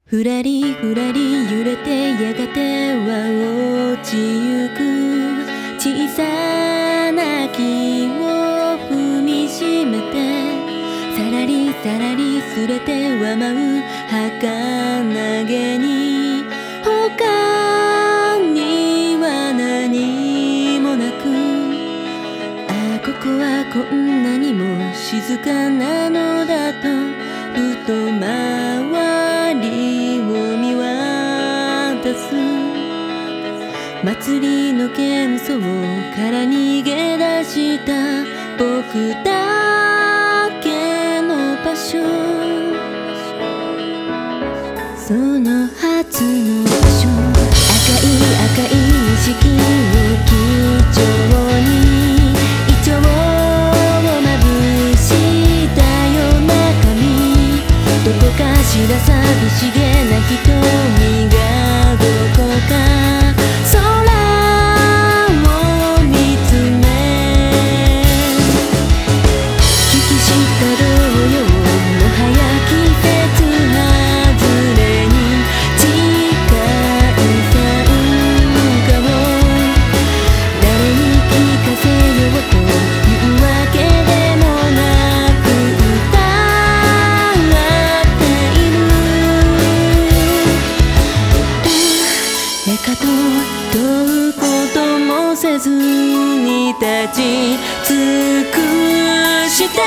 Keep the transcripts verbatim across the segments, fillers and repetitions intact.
ふらりふらり揺れてやがては落ちゆく小さな木を踏みしめてさらりさらりすれては舞う儚げに他には何もなくああここはこんなにも静かなのだとふと周りを見渡す祭りの喧騒から逃げ出した僕だけの場所そのはずの場所赤い赤い錦を基調にイチョウをまぶしたような髪どこかしら寂しげな瞳がどこか空を見つめ聞きした同様もはや季節外れに近い参加を誰に聞かせようというわけでもなく歌っている誰かと問うこともせずに立ち尽くして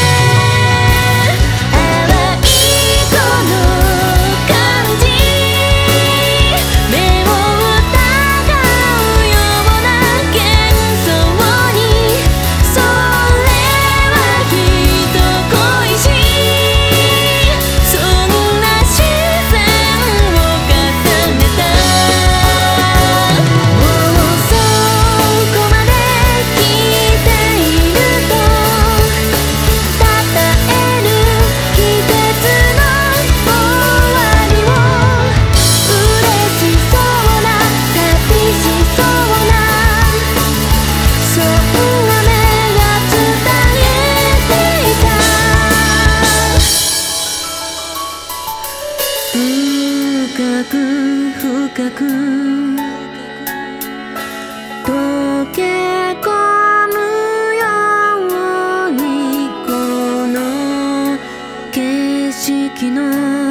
淡いこの感じ目を疑うような幻想にそれは人恋しいそんな視線を重ねたもうそこまで来ているとたたえる季節の終わりを嬉しそうな寂しそうなそんな目が伝えていた深く深く溶け込むようにこの景色の